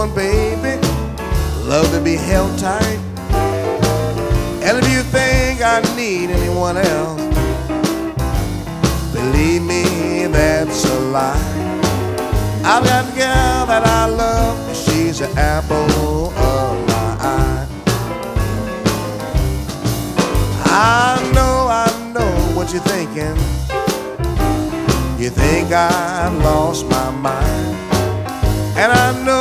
baby, love to be held tight. And if you think I need anyone else, believe me, that's a lie. I've got a girl that I love, she's the apple of my eye. I know what you're thinking. You think I've lost my mind, and I know